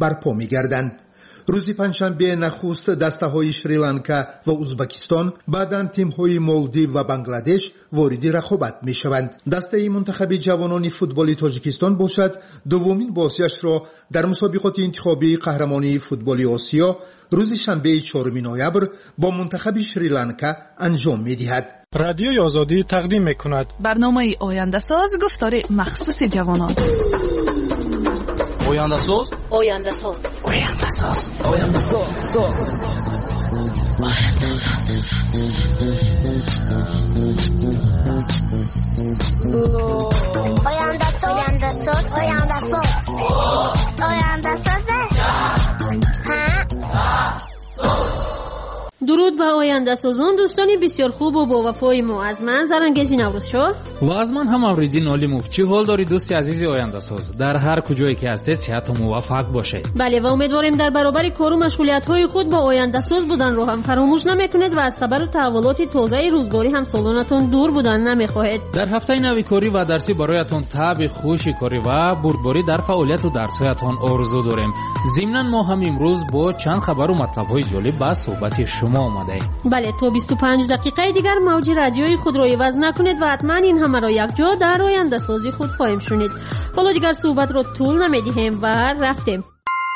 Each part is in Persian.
барпо мегарданд. рӯзи панҷшанбе нахуст дастаҳои шри-ланка ва узбекистон, баъдан тимҳои молдив ва бангладеш вориди рақобат мешаванд. дастаи мунтахаби ҷавонони футболи тоҷикистон бошад дуввумин бозиашро дар мусобиқоти интихобии қаҳрамонии футболи осиё рӯзи шанбеи 4 ноябр бо мунтахаби шри-ланка анҷом медиҳад. радиои озодӣ тақдим мекунад барномаи ояндасоз, гуфтори махсуси ҷавонон. Oyandasöz. Oyandasöz. Oyandasöz. Oyandasöz. Oyandasöz. Oyandasöz. درود به آینده سازان دوستان بسیار خوب و با وفای ما. از من زرانگیزی نوروز شو و از من هم اوریدین علیموف. چی حال داری دوستی عزیزی آینده ساز؟ در هر کجایی که هستید صحت و موفق باشید. بله و امیدواریم در برابر کار و مشغولیت های خود با آینده ساز بودن رو هم فراموش نمیکنید و از خبر و تحولات تازه روزگاری هم سالانتون دور بودن نمیخواهید. در هفته نوی کاری و درسی برایتون تاب خوشی کاری و بردباری در فعالیت و درسایتون آرزو داریم. ضمناً ما هم امروز با چند خبر و مطلب های جالب با صحبت شما آمده. بله تا 25 دقیقه دیگر موج رادیوی خود را عوض نکنید و حتما این همه را یک جا در آینده سازی خود خواهیم شنید. حالا دیگر صحبت را طول نمیدیم و رفتیم.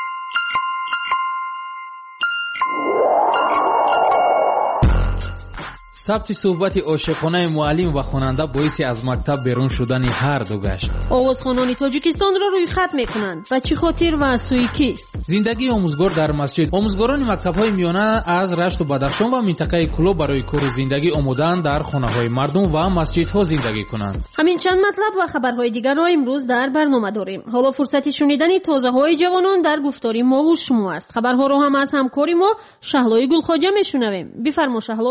ثبت صحبت عاشقانه معلم و خواننده باعث از مکتب بیرون شدن هر دو گشت. آوازخوانان تاجیکستان را روی خط میکنند و چی خاطر و سوی کی؟ زندگی آموزگار در مسجد. آموزگاران مکتب‌های میانه از رشت و بدخشان و منطقه کلو برای کار و زندگی آمدن در خانه‌های مردم و مسجدها زندگی کنند. همین چند مطلب و خبرهای دیگر را امروز در برنامه داریم. حالا فرصت شنیدن تازه‌های جوانان در گفتاری ما و شما است. خبرها رو هم از همکاری ما شهلای گلخواجه میشنویم. بفرما شهلا.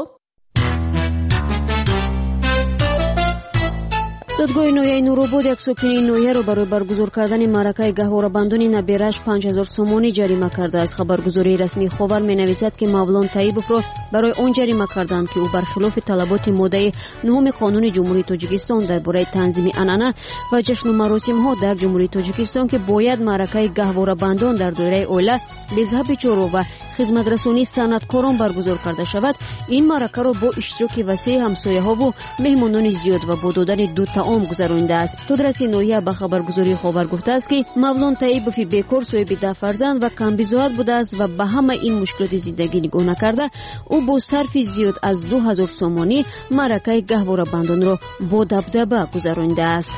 دادگاه نویه نوروباد یک ساکن نویه را برای برگزار کردن معرکه گهواره‌بندانی نبیرش 5000 سومانی جریمه کرده است. خبرگزاری رسمی خبر می‌نویسد که مولان طیبوف را برای آن جریمه کردند که او برخلاف طلبات ماده 9 قانون جمهوری تاجیکستان درباره تنظیم عنعنه و جشن و مراسم‌ها در جمهوری تاجیکستان که باید معرکه گهواره‌بندان در دایره اوله به ذهب چارو و خدمترسانی صنعتکاران برگزار کرده شود، این معرکه را با اشتراک وسیع همسایه‌ها و مهمانان زیاد و با دادن 2 طعام گذرانده است. تدرس نویه به خبرگزاری خبر گفته است که مولان طیبوف بیکار صاحب 10 فرزند و کمبیزاد بوده است و به همه این مشکلات زندگی نگاه نکرده او با صرف زیاد از 2000 سومانی معرکه گهواره‌بندان را با دبدبه گذرانده است.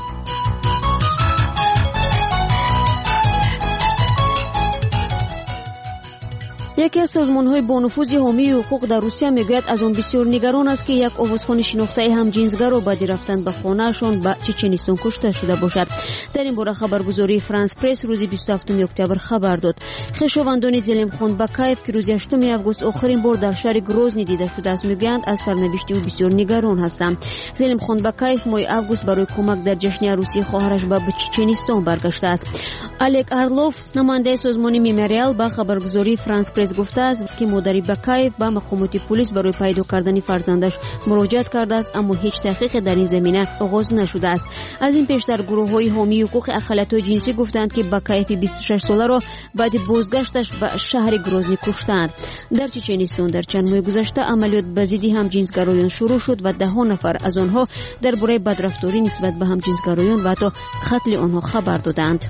یکی از سازمان‌های با نفوذ حامی حقوق در روسیه میگوید از آن بسیار نگران است که یک آوازخوان شناخته همجنسگر را بعد رفتن به خانه‌شان به چچنیستان کشته شده باشد. در این باره خبرگزاری فرانس پرس روز 27 اکتبر خبر داد. خویشاوندان زلمخان باکایف که روز 8 آگوست آخرین بار در شهر گروزنی دیده شده است میگویند از سرنوشت او بسیار نگران هستند. زلمخان باکایف ماه آگوست برای کمک در جشن عروسی خواهرش به چچنیستان برگشته است. الک ارلوف نماینده سازمان مموریال با خبرگزاری فرانس پرس گفته است که مادر باکایف با مقامات پلیس برای پیدا کردن فرزندش مراجعت کرده است اما هیچ تحقیق در این زمینه آغاز نشده است. از این پیش در گروه‌های حامی حقوق اقلیت‌های جنسی گفتند که باکایف 26 ساله را بعد بازگشتش به شهر گروزنی کشتند. در چچنیستان در چند ماه گذشته عملیات به ضد همجنسگرایان شروع شد و 10 نفر از آنها درباره بدرفتاری نسبت به همجنسگرایان و حتی قتل آنها خبر دادند.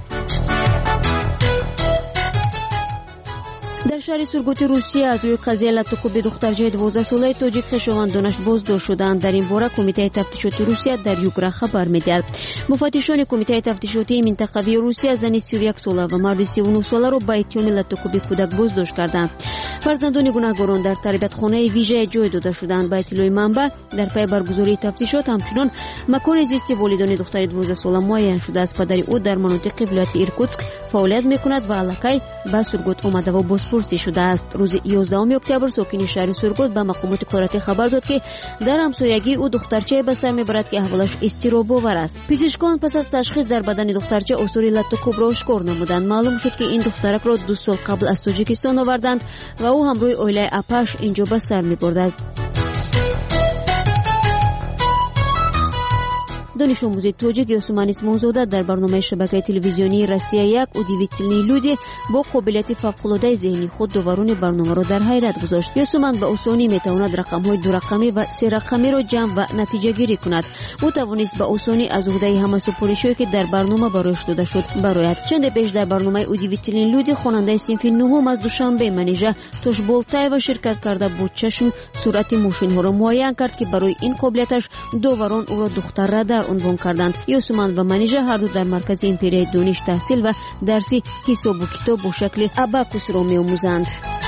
در شهر سورگوت روسیه از روی قضیه لطکوب دخترچه 12 ساله تاجیک خویشاوندانش بازداشت شدند. در این باره کمیته تفتیشاتی روسیه در یوگرا خبر می‌دهد. مفتشان کمیته تفتیشاتی منطقوی روسیه زن 31 ساله و مرد 39 ساله را با اتهام لطکوب کودک بازداشت کردند. فرزندان گناهکاران در تربیتخانه ویژه جای داده شدند. با اطلاع منبع در پی برگزاری تفتیشات همچنان مکان زیست والدان دختر 12 ساله معین شده است. پدر او در مناطق ولایت ایرکوتسک فعالیت می‌کند و علاقه به سورگوت آمده و بازپرسی شده است. روز 11 اکتبر ساکن شهر سورگوت به مقامات کاراتی خبر داد که در همسایگی او دخترچه به سر میبرد که احوالش اضطراب‌آور است. پزشکان پس از تشخیص در بدن دخترچه آثار لطکوب را آشکار نمودند. معلوم شد که این دخترک را 2 سال قبل از تاجیکستان آوردند و او همراه عائله اپش اینجا به سر میبرد است. دانش آموز تاجیک یوسمان اسمانزاده در برنامه شبکه تلویزیونی روسیه 1 удивительные люди با قابلیت فوق‌العاده ذهنی خود داوران برنامه را در حیرت گذاشت. یوسمان به آسانی میتواند رقم‌های دو رقمی و سه رقمی را جمع و نتیجه گیری کند. او توانست به آسانی از عهده همه سپارش‌هایی که در برنامه برایش داده شد برآید. چند پیش در برنامه удивительные люди خواننده صنف نهم از دوشنبه منیژه توشبولتایو شرکت کرده بود. چشم سرعت ماشین‌ها را معاین کرد که برای این قابلیتش داوران او را دختر رادار عنوان کردند. یوسمان و منیژه هر دو در مرکز امپریای دانش تحصیل و درسی حساب و کتاب با شکل اباکوس را می‌آموزند.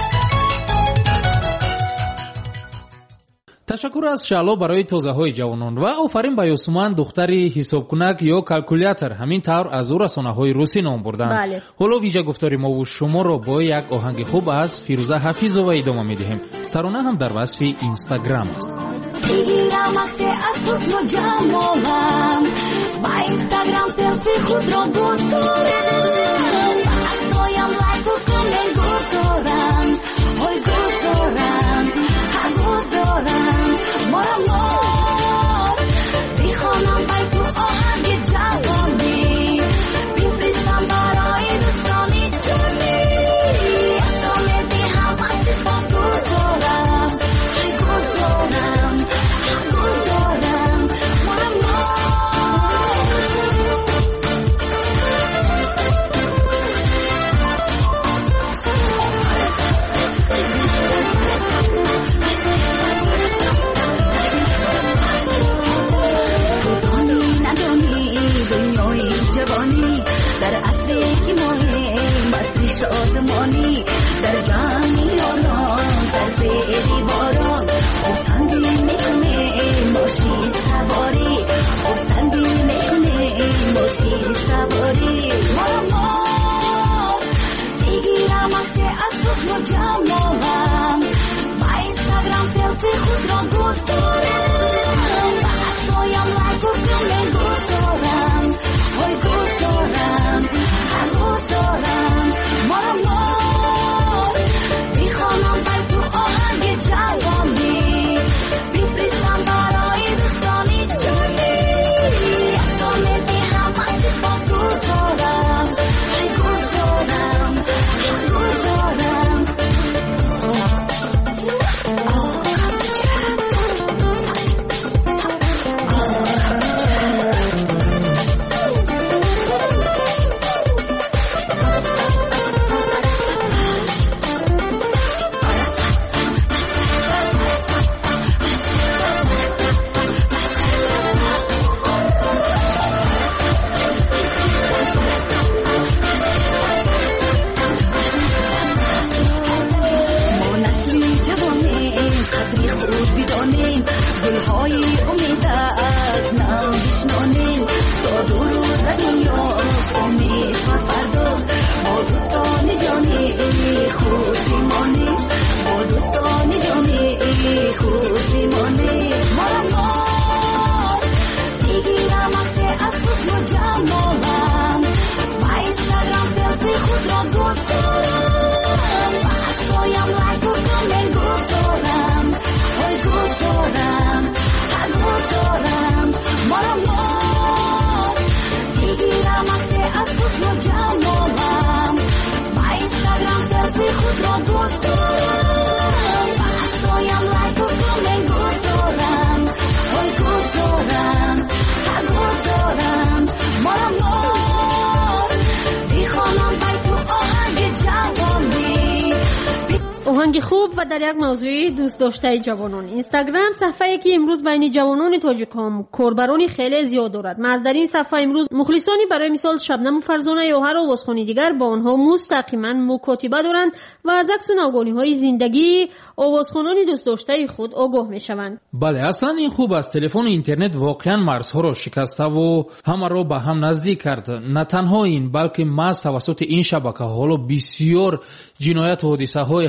تشکر از شعلا برای توضیح‌های جوانان و آفرین به یوسمان دختری حسابکنک یا کالکولاتور. همین طور از او رسانه‌های روسی نام بردند. بله. حالا ویژه گفتاری ما و شما را با یک آهنگ خوب از فیروزه حفیظова ادامه می‌دهیم. ترانه هم در وصف اینستاگرام است. آهنگ خوب و در یک موضوع دوست داشته جوانان. اینستاگرام صفحه‌ای که امروز بین جوانان تاجیکان کاربرانی خیلی زیاد دارد. از در این صفحه امروز مخلصانی برای مثال شبنم فرزانه یا هر آوازخوانی دیگر با آنها مستقیما مکاتبه دارند و از عکس و ناگهانی‌های زندگی آوازخوانان دوست داشته خود آگاه می‌شوند. بله، اصلا این خوب است. تلفن و اینترنت واقعا مرزها را شکسته و همه را به هم نزدیک کرد. نه تنها این، بلکه محض توسط این شبکه حالا بسیار جنایت و حادثه‌های هماشکار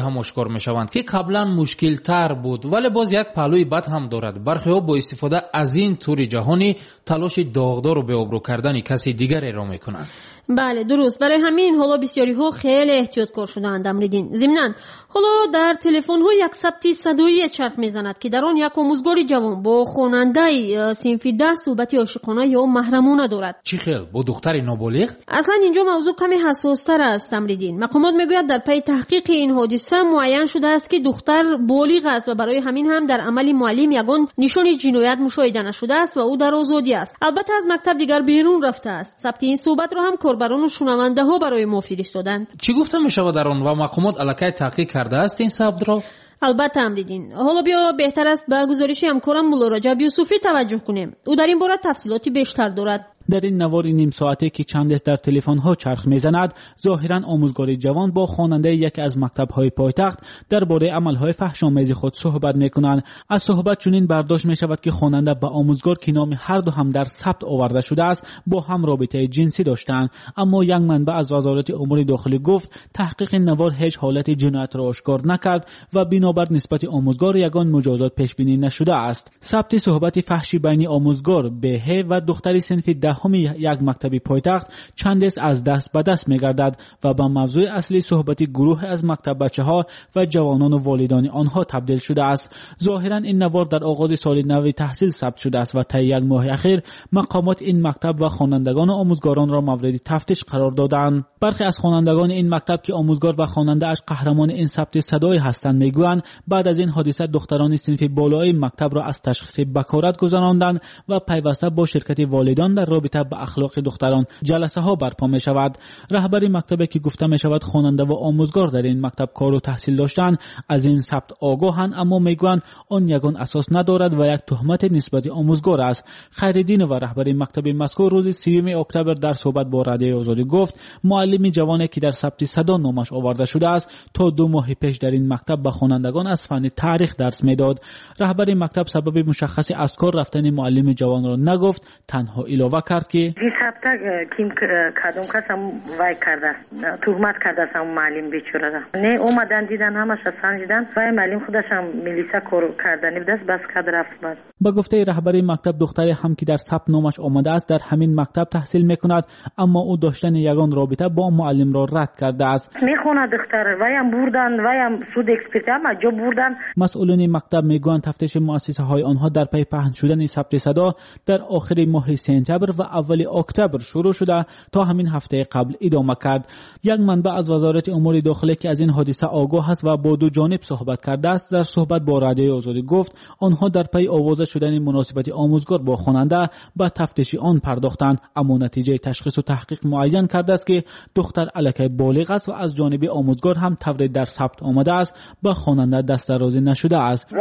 آشکار میشوند که قبلا مشکل تر بود، ولی باز یک پهلوی بد هم دارد. برخی‌ها با استفاده از این طور جهانی تلاش داغدار و به آبرو کردن کسی دیگری را میکنند. بله درست. برای همین حالا بسیاری ها خیلی احتیاطکار شدند. امریدین ضمناً حالا در تلفن ها یک ثبت صدایی چرخ میزند که در آن یک آموزگار جوان با خواننده صنف 10 صحبت عاشقانه یا محرمانه دارد. چی خیل با دختر نابالغ؟ اصلا اینجا موضوع کمی حساس تر است. امریدین مقامات میگوید در پی تحقیق این حادثه معین شده است که دختر بالغ است و برای همین هم در عمل معلم یگان نشان جنایت مشاهده نشده است و او در آزادی است. البته از مکتب دیگر بیرون رفته است. ثبت این صحبت را هم کاربران و شنونده ها برای ما فرستادند. چی گفته می شود در آن و مقامات الکی تحقیق کرده است این ثبت را؟ البته امریدین. حالا بیا بهتر است به گزارش همکارم مولا رجب یوسفی توجه کنیم. او در این باره تفصیلاتی بیشتر دارد. در این نوار نیم ساعته که چند است در تلفن ها چرخ میزند، ظاهرا آموزگار جوان با خواننده یکی از مکتب های پایتخت درباره عمل های فحش‌آمیز خود صحبت میکنند. از صحبت چنین برداشت می شود که خواننده با آموزگار که نام هر دو هم در ثبت آورده شده است با هم رابطه جنسی داشتند، اما یک منبع از وزارت امور داخلی گفت تحقیق نوار هیچ حالت جنایت را آشکار نکرد و بنابر نسبت آموزگار یگان مجازات پیش بینی نشده است. ثبت صحبت فحشی بین آموزگار به و دختری صنف یک مکتبی پایتخت چند از دست به دست می‌گردد و به موضوع اصلی صحبت گروه از مکتب بچه‌ها و جوانان و والدان آنها تبدیل شده است. ظاهراً این نوار در آغاز سال نو تحصیل ثبت شده است و طی یک ماه اخیر مقامات این مکتب و خوانندگان و آموزگاران را مورد تفتیش قرار دادند. برخی از خوانندگان این مکتب که آموزگار و خواننده اش قهرمان این ثبت صدای هستند میگویند بعد از این حادثه دختران صنف بالای مکتب را از تشخیص بکارت گذراندند و پیوسته با شرکت والدان در رابطه با اخلاق دختران جلسه ها برپا می شود. رهبر مکتبی که گفته می شود خواننده و آموزگار در این مکتب کار و تحصیل داشتند از این ثبت آگاهند، اما میگویند آن یگان اساس ندارد و یک تهمت نسبت آموزگار است. خیرالدین و رهبر مکتب مذکور روز 3 اکتبر در صحبت با رادیو آزادی گفت معلم جوانی که در ثبت صدا نامش آورده شده است تا 2 ماه پیش در این مکتب به خوانندگان از فن تاریخ درس میداد. رهبر مکتب سبب مشخصی از کار رفتن معلم جوان را نگفت، تنها اضافه کرد که این ثبت کیم کدوم کسم وای کرده تهمت کرده سم معلم بیچاره نه اومدن دیدن همش سنجیدن و معلم خودش هم ملیسا کار کردنی دست بس کرد رفت بعد. با گفته رهبر مکتب دختری هم که در ثبت نامش آمده است در همین مکتب تحصیل میکند، اما او داشتن یگان رابطه با معلم را رد کرده است. میخونه دختر وایم بردن وایم سود اکسپرت هم جو بردن. مسئولین مکتب میگویند تفتیش مؤسسه های آنها در پی پهن شدن ثبت صدا در آخر ماه سپتامبر و اول اکتبر شروع شده تا همین هفته قبل ادامه کرد. یک منبع از وزارت امور داخلی که از این حادثه آگاه است و با دو جانب صحبت کرده است در صحبت با رادیو آزادی گفت آنها در پی آوازه شدن مناسبت آموزگار با خواننده به تفتیش آن پرداختند، اما نتیجه تشخیص و تحقیق معین کرده است که دختر الکی بالغ است و از جانب آموزگار هم تورید در ثبت آمده است، با خواننده دست درازی نشده است.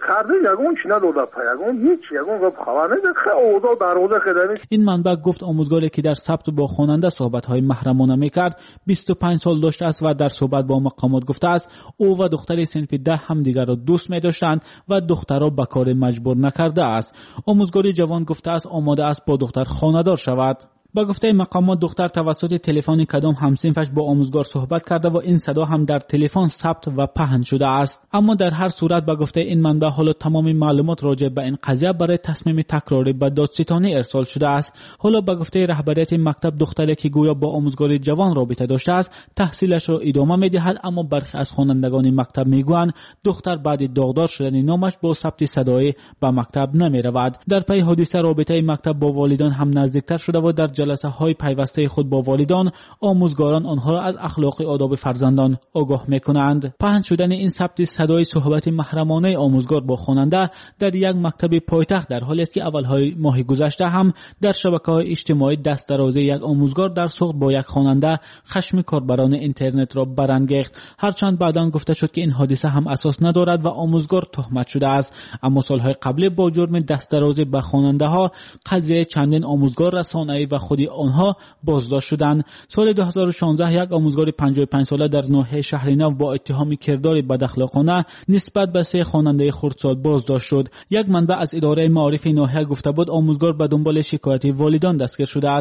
این منبع گفت آموزگاری که در ثبت با خواننده صحبت‌های محرمانه می‌کرد 25 سال داشته است و در صحبت با مقامات گفته است او و دختر صنف 10 هم دیگر را دوست می‌داشتند و دختر را به کار مجبور نکرده است. آموزگاری جوان گفته است آماده است با دختر خانه‌دار شود. با گفته مقامات دختر توسط تلفن کدام همسنفش با آموزگار صحبت کرده و این صدا هم در تلفن ثبت و پهن شده است. اما در هر صورت با گفته این منبع حالا تمام معلومات راجع به این قضیه برای تصمیم تکراری به دادستانی ارسال شده است. حالا با گفته رهبریت مکتب دختری که گویا با آموزگار جوان رابطه داشته است تحصیلش را ادامه می‌دهد، اما برخی از خوانندگان مکتب میگویند دختر بعد داغدار شدن نامش با ثبت صدای به مکتب نمی‌رود. در پی حادثه رابطه مکتب با والدان هم نزدیکتر شده و در جلسه های پیوسته خود با والدان آموزگاران آنها را از اخلاق آداب فرزندان آگاه می‌کنند. پهن شدن این ثبت صدای صحبت محرمانه آموزگار با خواننده در یک مکتب پایتخت در حالی است که اولهای ماه گذشته هم در شبکه‌های اجتماعی دست درازی یک آموزگار در سوق با یک خواننده خشم کاربران اینترنت را برانگیخت. هرچند بعداً گفته شد که این حادثه هم اساس ندارد و آموزگار تهمت شده است، اما سالهای قبل با جرم دست درازی به خواننده‌ها قضیه چندین آموزگار رسانه‌ای و خودی آنها بازداشت شدند. سال 2016 یک آموزگار 55 ساله در ناحیه شهرنو با اتهام کردار بداخلاقانه نسبت به 3 خواننده خردسال بازداشت شد. یک منبع از اداره معارف ناحیه گفته بود آموزگار به دنبال شکایت والدان دستگیر شده است.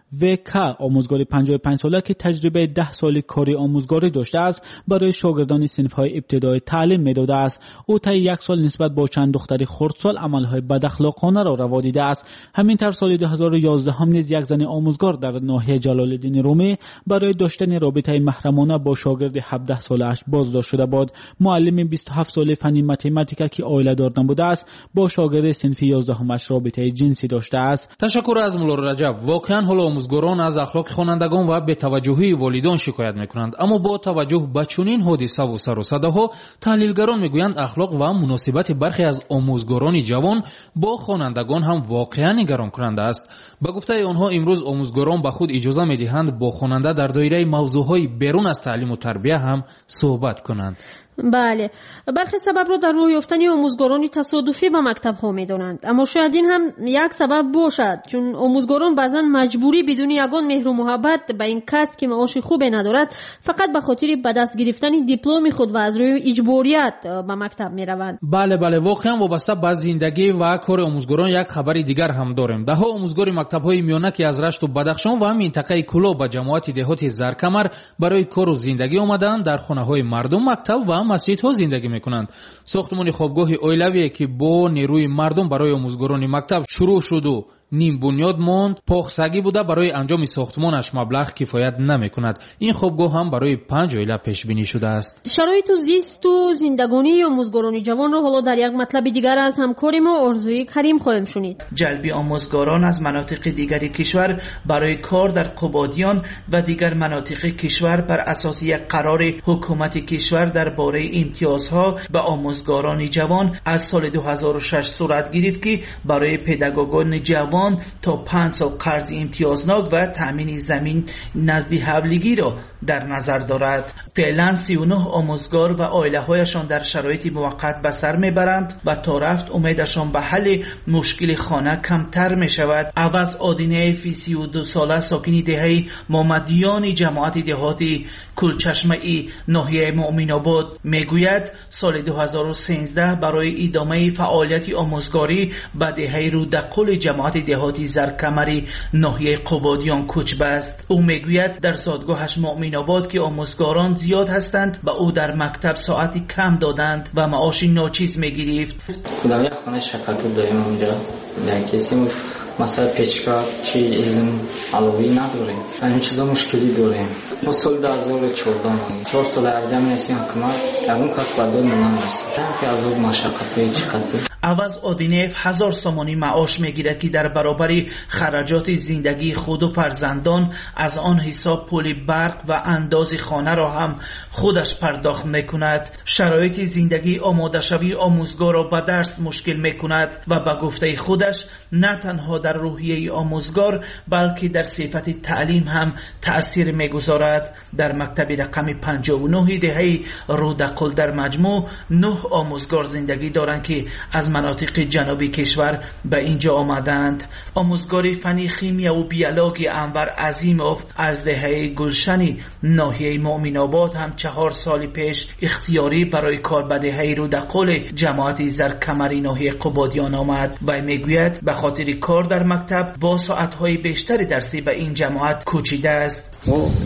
VK آموزگار 55 ساله که تجربه 10 سالی کاری آموزگاری داشته است برای شاگردان صنف‌های ابتدایی تعلیم می‌داده است. او طی 1 سال نسبت با چند دختری خردسال عمل‌های بداخلاقانه را روا دیده است. همین طرز سال 2011 هم نیز یک زن آموزگار در ناحیه جلال‌الدین رومی برای داشتن رابطه محرمانه با شاگرد 17 ساله‌اش بازداشت شده بود. معلم 27 ساله فنی متماتیک که عائله‌دار نبوده است با شاگرد صنف 11 رابطه جنسی داشته است. تشکر از مولا رجب. واقعا حال آموزگاران از اخلاق خوانندگان و بی‌توجهی والدان شکایت می‌کنند، اما با توجه به چنین حادثه و سر و صداها تحلیلگران میگویند اخلاق و مناسبت برخی از آموزگاران جوان با خوانندگان هم واقعا نگران کننده است. به گفته آنها امروز آموزگاران به خود اجازه می‌دهند با خواننده در دایره موضوعهای بیرون از تعلیم و تربیت هم صحبت کنند. بله، برخی سبب را در راه یافتن آموزگاران تصادفی به مکتب ها می‌دانند، اما شاید این هم یک سبب باشد، چون آموزگاران بعضا مجبوری بدون یگان مهر و محبت به این کسب که معاش خوبی ندارد فقط به خاطر به دست گرفتن دیپلم خود و از روی اجباریت به مکتب می‌روند. بله واقعا وابسته به زندگی و کار آموزگاران یک خبر دیگر هم داریم. ده ها آموزگار مکتب‌های میانه که از رشت و بدخشان و منطقه کلاه به جماعت دهات زرکمر برای کار و زندگی آمدند در خانه‌های مردم، مکتب و مسجدها زندگی میکنند. ساختمان خوابگاه اویلوی که با نیروی مردم برای آموزگاران مکتب شروع شد و نیم بنیاد ماند، پخسگی بوده، برای انجام ساختمانش مبلغ کفایت نمیکند. این خوابگاه هم برای 5 عائله پیش بینی شده است. شرایط زیست و زندگانی آموزگاران جوان را حالا در یک مطلب دیگر از همکار ما آرزوی کریم خواهیم شنید. جلب آموزگاران از مناطق دیگری کشور برای کار در قبادیان و دیگر مناطق کشور بر اساس یک قرار حکومت کشور درباره امتیازها به آموزگاران جوان از سال 2006 صورت گرفت که برای پداگوگان جوان تا 5 سال قرض امتیازناک و تامین زمین نزد حولگی را در نظر دارد. فعلا 39 آموزگار و عائله هایشان در شرایط موقت به سر میبرند و تا رفت امیدشان به حل مشکل خانه کمتر می شود. عوض آدینه فی 32 ساله ساکن دهه محمدیان جماعت دهاتی کلچشمه ناحیه مؤمن آباد میگوید سال 2013 برای ادامه فعالیت آموزگاری به دهه رودقل جماعت دهاتی زرکمری ناحیه قبادیان کوچ بست. او میگوید در زادگاهش مؤمن آباد که آموزگاران زیاد هستند و او در مکتب ساعتی کم دادند و معاش ناچیز میگرفت. در یک خانه شکرتو داریم اونجا، در کسی مثلا پیچکا چی ازم علاوی نداریم، این چیزا مشکلی داریم. ما سال 2014 4 سال ارزم نیستیم حکومت که اون کس بردار نمیست که از اون مشقتی چقدر. عوض آدینف 1000 سامانی معاش میگیرد که در برابر خراجات زندگی خود و فرزندان از آن حساب پول برق و انداز خانه را هم خودش پرداخت میکند. شرایط زندگی آماده شوی آموزگار را به درس مشکل میکند و به گفته خودش نه تنها در روحیه آموزگار بلکه در صفت تعلیم هم تأثیر میگذارد. در مکتب رقم 59 دهه رودقل در مجموع 9 آموزگار زندگی دارند که از مناطق جنوبی کشور به اینجا آمدند. آموزگار فنی خیمیا و بیولوژی انور عظیموف از دهه گلشنی ناحیه مؤمن آباد هم 4 سال پیش اختیاری برای کار به دهه رودقل جماعت زرکمری ناحیه قبادیان آمد و میگوید به خاطر کار در مکتب با ساعت‌های بیشتری درسی به این جماعت کوچیده است.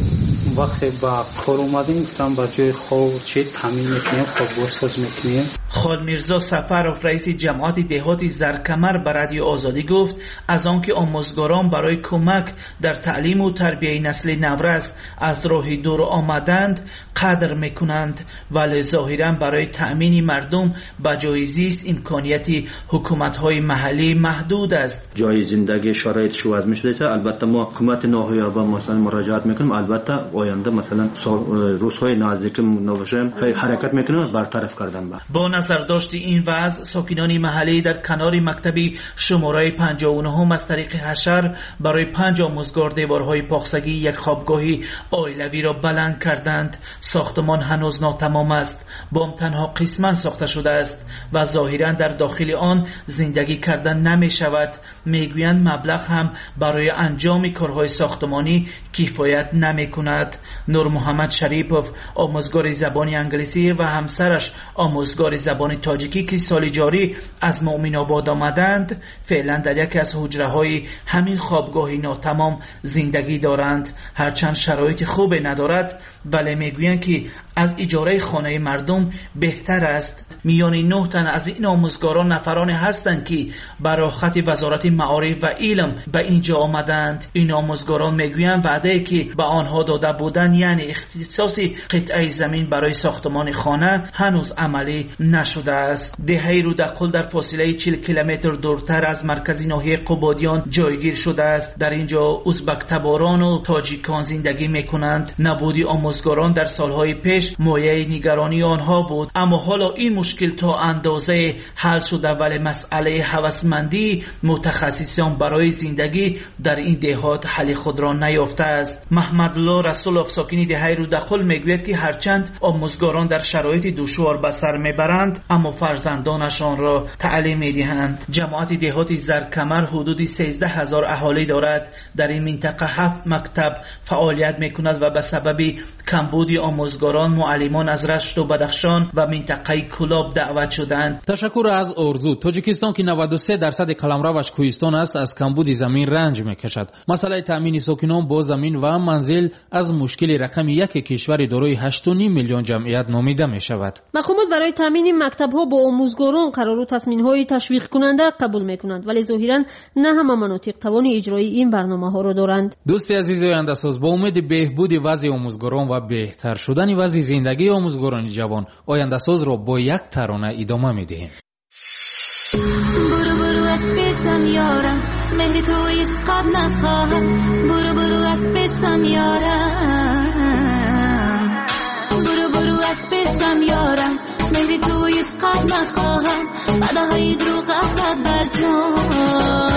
وقتی با کار اومدیم گفتم با جای خواب چی تامین میکنیم، خواب برساز میکنیم. خال میرزا سفرов رئیس جماعت دهات زرکمر به رادیو آزادی گفت از آنکه آموزگاران برای کمک در تعلیم و تربیت نسل نورس از راه دور آمدند قدر میکنند، ولی ظاهرا برای تأمین مردم به جای زیست امکانیت حکومت‌های محلی محدود است. جای زندگی شرایط شواز میشه، البته ما حکومت ناحیه با مثلا مراجعت میکنیم، البته آینده مثلا روزهای نزدیک نوشم حرکت میکنیم برطرف کردن. با نظر داشت این وضع ساکنان محلی در کنار مکتبی شماره 59 از طریق حشر برای 5 آموزگار دیوارهای پاخسگی یک خوابگاهی عائلوی را بلند کردند. ساختمان هنوز ناتمام است، بام تنها قسما ساخته شده است و ظاهرا در داخل آن زندگی کردن نمی شود. میگویند مبلغ هم برای انجام کارهای ساختمانی کفایت نمی کند. دارد. نور محمد شریپوف آموزگار زبان انگلیسی و همسرش آموزگار زبان تاجیکی که سال جاری از مؤمن آباد آمدند فعلا در یکی از حجره‌های همین خوابگاهی ناتمام زندگی دارند. هرچند شرایط خوب ندارد ولی میگویند که از اجاره خانه مردم بهتر است. میان 9 تن از این آموزگاران نفرانی هستند که برای خط وزارت معارف و علم به اینجا آمدند. این آموزگاران میگویند وعده که به آنها داده بودند یعنی اختصاص قطعه زمین برای ساختمان خانه هنوز عملی نشده است. دهه رودقل در فاصله 40 کیلومتر دورتر از مرکز ناحیه قبادیان جایگیر شده است. در اینجا ازبک تباران و تاجیکان زندگی میکنند. نبودی آموزگاران در سالهای پیش مایه نگرانی آنها بود، اما حالا این مشکل تا اندازه حل شده ولی مسئله هوسمندی متخصصان برای زندگی در این دهات حل خود را نیافته است. محمد الله رسولوف ساکن دهه رودقل میگوید که هرچند آموزگاران در شرایط دشوار به سر میبرند اما فرزندانشان را تعلیم میدهند. جماعت دهات زرکمر حدود 13,000 اهالی دارد. در این منطقه 7 مکتب فعالیت میکند و به سبب کمبود آموزگاران معلمان از رشت و بدخشان و منطقه کلاب دعوت شدند. تشکر از ارزو. تاجیکستان که 93% قلمروش کوهستان است از کمبود زمین رنج میکشد. مسئله تامین ساکنان با زمین و منزل از مشکل رقم 1 کشور دارای 8.5 میلیون جمعیت نامیده می شود. مقامات برای تامین مکتب‌ها با آموزگاران قرار و تصمیم‌های تشویق کننده قبول می‌کنند ولی ظاهراً نه همه مناطق توان اجرای این برنامه‌ها را دارند. دوستی عزیز آینده‌ساز، با امید بهبود وضع آموزگاران و بهتر شدن وضع زندگی آموزگاران جوان، آینده‌ساز را با یک ترانه ادامه می‌دهیم. برو برو از پیشم یارم مهر تو عشقت نخواهم، برو برو از پیشم یارم، برو برو از پیشم یارم مهر تو عشقت نخواهم، بعدهای دروغ افراد بر جانم.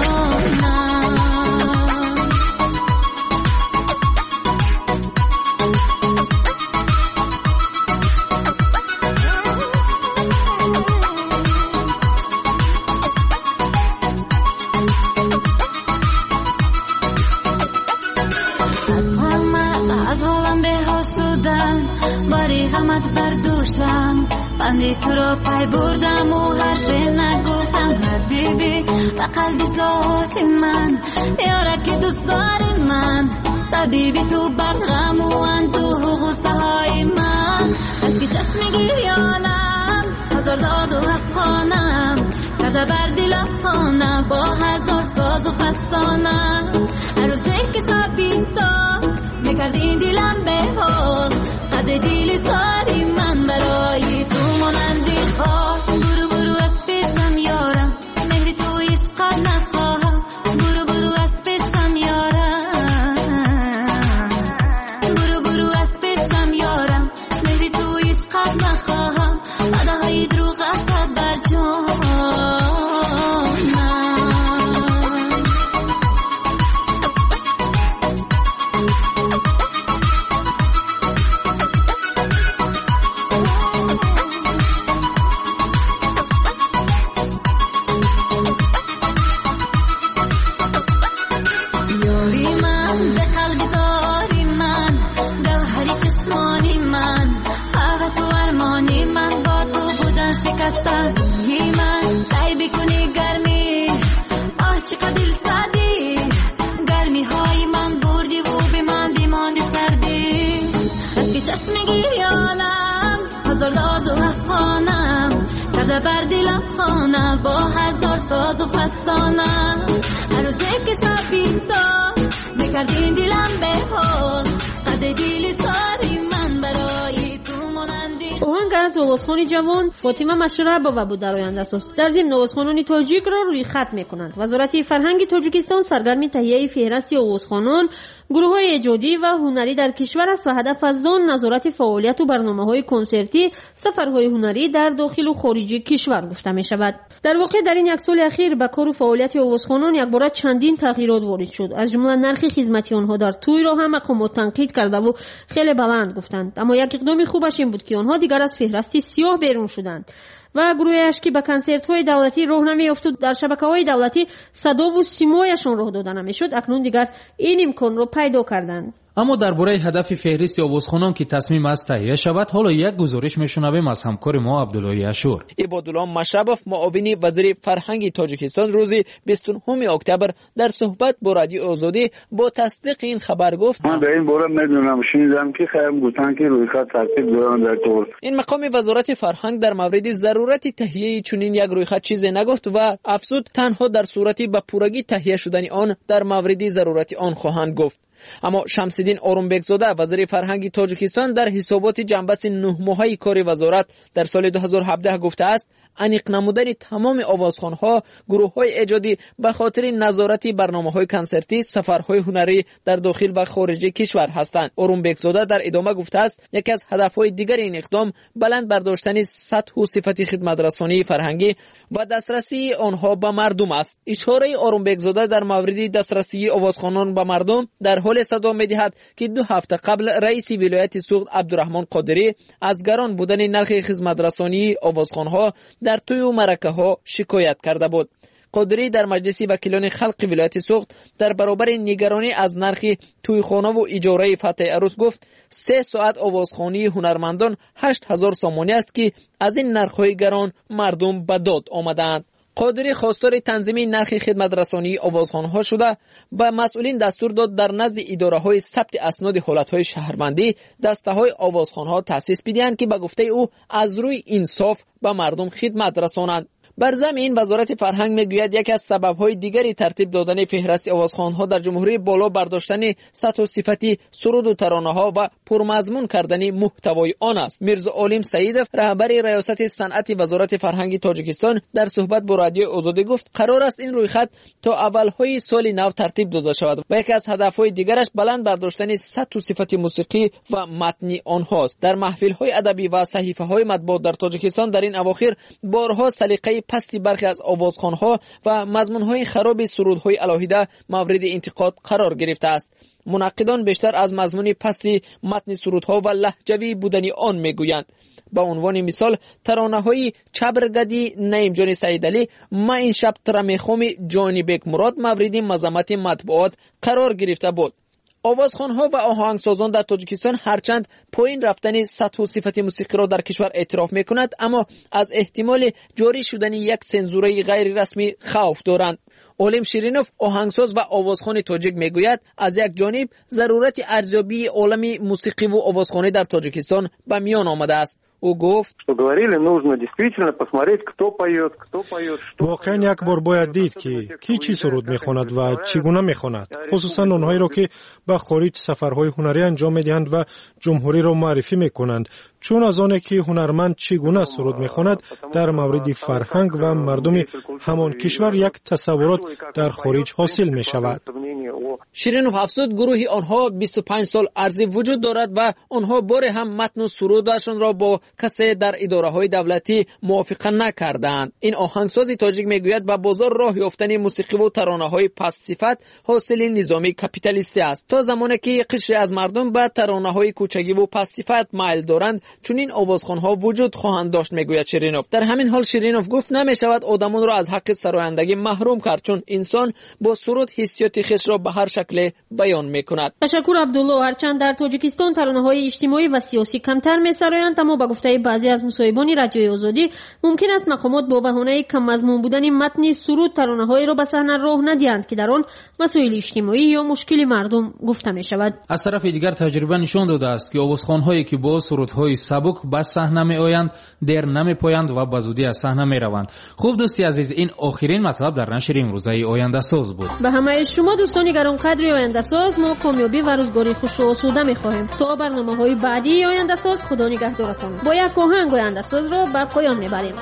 بردوشم بندی تو را پای بردم و حرف نگفتم حبیبی و قلبی ساک من یاره که دوست داری من طبیبی تو برغم و اندوه و غصه های من عشقی چشم گریانم هزار داد و افغانم کرده بر دلم خانم با هزار ساز و فستانم هر روزه که شبی تا میکردی دلم به حال قدر دلی ساری من برای تو مانندی خواست. برو برو از پیشم یارم مهر تو عشقت نخواهم، برو برو از پیشم یارم، برو برو از پیشم یارم مهر تو عشقت نخواهم، بعدهای دروغ افراد بر جانم. بر دلم خانه با هزار ساز و فستانم هر روزه که شبی تا بکردین دلم به حال قدر دلی ساری من برای تو مانندی. آهنگ از آوازخوان جوان فاطمه مشربова بود در آینده‌ساز. در ضمن آوازخوانان تاجیک را روی خط میکنند. وزارت فرهنگ تاجیکستان سرگرم تهیه فهرست آوازخوانان، گروه‌های ایجادی و هنری در کشور است و هدف از آن نظارت فعالیت و برنامه‌های کنسرتی، سفرهای هنری در داخل و خارج کشور گفته می‌شود. در واقع در این یک سال اخیر به کار و فعالیت آوازخوانان یکباره چندین تغییرات وارد شد. از جمله نرخ خدمتی آنها در توی را هم مقامات تنقید کرده و خیلی بلند گفتند. اما یک اقدام خوبش این بود که آنها دیگر از فهرست سیاه بیرون شدند و گروهش که به کنسرت‌های دولتی راه نمی‌یافت و در شبکه‌های دولتی صدا و سیمایشان راه داده نمی‌شد، اکنون دیگر این امکان را پیدا کردند. اما درباره هدف فهرست آوازخوانان که تصمیم است تهیه شود، حالا یک گزارش میشنویم از همکار ما عبدالله اشور. عبادالله مشربوف، معاون وزیر فرهنگ تاجیکستان، روز 29 اکتبر در صحبت با رادیو آزادی با تصدیق این خبر گفت: من در این باره میدونم، شنیدم که خیلی گفتن که رویخط ترتیب دادن در طور. این مقام وزارت فرهنگ در مورد ضرورت تهیه چنین یک رویخط چیزی نگفت و افزود تنها در صورتی به پورگی تهیه شدن آن در مورد ضرورت آن خواهند گفت. اما شمس‌الدین آرومبکزاده، وزیر فرهنگ تاجیکستان، در حسابات جنبش 9 ماهه کار وزارت در سال 2017 گفته است انیق نمودن تمام آوازخوان‌ها، گروه‌های ایجادی به خاطر نظارت برنامه‌های کنسرتی، سفرهای هنری در داخل و خارج کشور هستند. آرومبکزاده در ادامه گفته است یکی از هدف‌های دیگر این اقدام بلند برداشتن سطح و صفت خدمت‌رسانی فرهنگی و دسترسی آنها به مردم است. اشاره آرومبکزاده در مورد دسترسی آوازخوانان به مردم در حال صدا می‌دهد که 2 هفته قبل رئیس ولایت سوخت عبدالرحمن قادری از گران بودن نرخ خدمت‌رسانی آوازخوان‌ها در توی و مرکه ها شکایت کرده بود. قادری در مجلس وکیلان خلق ولایت سوخت در برابر نگرانی از نرخ تویخانه و اجاره فتح عروس گفت 3 ساعت آوازخوانی هنرمندان 8000 سامانی است که از این نرخ‌های گران مردم به داد آمدند. قادری خواستار تنظیم نرخ خدمت رسانی آوازخوان‌ها شده به مسئولین دستور داد در نزد اداره‌های ثبت اسناد حالت‌های شهروندی دسته‌های آوازخوان‌ها تأسیس بدهند که به گفته او از روی انصاف به مردم خدمت رسانند. بر ضمن این وزارت فرهنگ میگوید یکی از سبب‌های دیگری ترتیب دادن فهرست آوازخوان‌ها در جمهوری بالا برداشتن سطح و صفتی سرود و ترانه‌ها و پرمضمون کردن محتوای آن است. میرزا عالم سعیدов، رهبر ریاست صنعت وزارت فرهنگ تاجیکستان، در صحبت با رادیو آزادی گفت قرار است این رویخط تا اولهای سال نو ترتیب داده شود و یکی از هدف‌های دیگرش بلند برداشتن سطح و صفت موسیقی و متنی آنهاست. در محفل‌های ادبی و صحیفه‌های مطبوعات در تاجیکستان در این اواخر بارها سلیقه پستی برخی از آوازخوان‌ها و مضمون‌های خراب سرودهای الهیده مورد انتقاد قرار گرفته است. منقدان بیشتر از مضمون پستی متن سرودها و لهجوی بودنی آن میگویند. با عنوان مثال ترانه‌های چبرگدی نعیم جان سعیدعلی، ما این شب ترمیخوم جانی بیک مراد مورد مذمت مطبوعات قرار گرفته بود. آوازخوان‌ها و آهنگسازان در تاجیکستان هرچند پایین رفتن سطح و صفت موسیقی را در کشور اعتراف می‌کنند، اما از احتمال جاری شدن یک سنزوره غیر رسمی خوف دارند. عالم شیرینوف، آهنگساز و آوازخوان تاجیک میگوید از یک جانب ضرورت ارزیابی عالمی موسیقی و آوازخوانی در تاجیکستان به میان آمده است. او گفت واقعا یک بار باید دید که کی چی سرود میخواند و چگونه میخواند، خصوصا اونهایی را که به خارج سفرهای هنری انجام میدهند و جمهوری را معرفی میکنند، چون از آنه که هنرمند چگونه سرود میخواند در مورد فرهنگ و مردم همان کشور یک تصورات در خارج حاصل میشود. شیرینوف افزود گروهی آنها 25 سال ارزی وجود دارد و آنها بار هم متن و سرودشان را با کسی در اداره‌های دولتی موافقه نکردند. این آهنگساز تاجیک میگوید به بازار راه یافتن موسیقی و ترانه‌های پست صفت حاصل نظام کاپیتالیستی است. تا زمانی که قشری از مردم به ترانه‌های کوچگی و پست صفت مایل دارند، چون این آوازخوان‌ها وجود خواهند داشت میگوید شیرینوف. در همین حال شیرینوف گفت نمی‌شود آدمان را از حق سرایندگی محروم کرد، چون انسان با سرود حسیات خیش را به هر شکل بیان می‌کند. تشکر عبدالله. هرچند در تاجیکستان ترانه‌های اجتماعی و سیاسی کمتر می‌سرایند، اما به گفته بعضی از مصاحبان رادیوی آزادی ممکن است مقامات با بهانه کم مضمون بودن متن سرود ترانه‌هایی را به صحنه راه ندهند که در آن مسائل اجتماعی یا مشکل مردم گفته می‌شود. از طرف دیگر تجربه نشان داده است که آوازخوان‌هایی که با سرودهای سبک به صحنه می‌آیند دیر نمی‌پایند و به زودی از صحنه می‌روند. خوب دوستی عزیز، این آخرین مطلب در نشر امروزه آینده ساز بود. به همه شما دوستان گرانقدر آینده ساز، ما کامیابی و روزگاری خوش و آسوده می‌خواهیم. تا برنامه‌های بعدی آینده ساز، خدا نگهدارتان. با یک آهنگ آینده ساز را به پایان می‌بریم.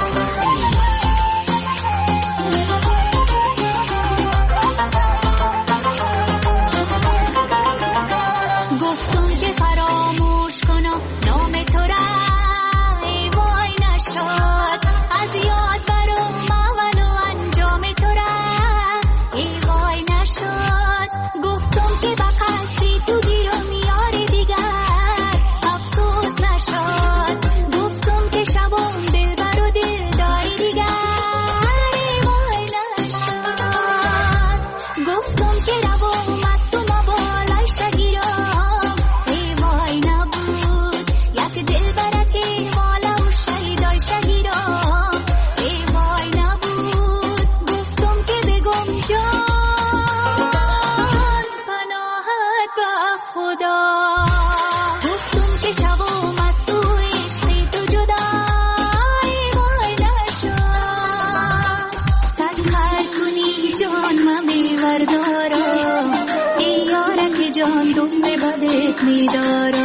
گفتم که فراموش کنم نام تو را، ای وای نشد از یاد برم اول و انجام تو را، ای وای نشد. گفتم که به قدری تو گیرم یار دیگر افسوس نشد. گفتم که شبم دل بر و دل داری دیگر دیدار